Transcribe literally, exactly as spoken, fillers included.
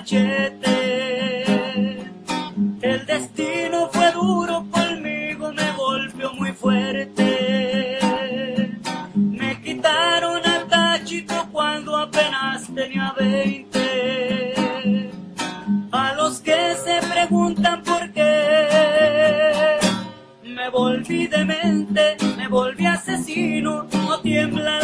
machete. El destino fue duro conmigo, me golpeó muy fuerte. Me quitaron hasta chico cuando apenas tenía veinte. A los que se preguntan por qué me volví demente, me volví asesino, no tiembla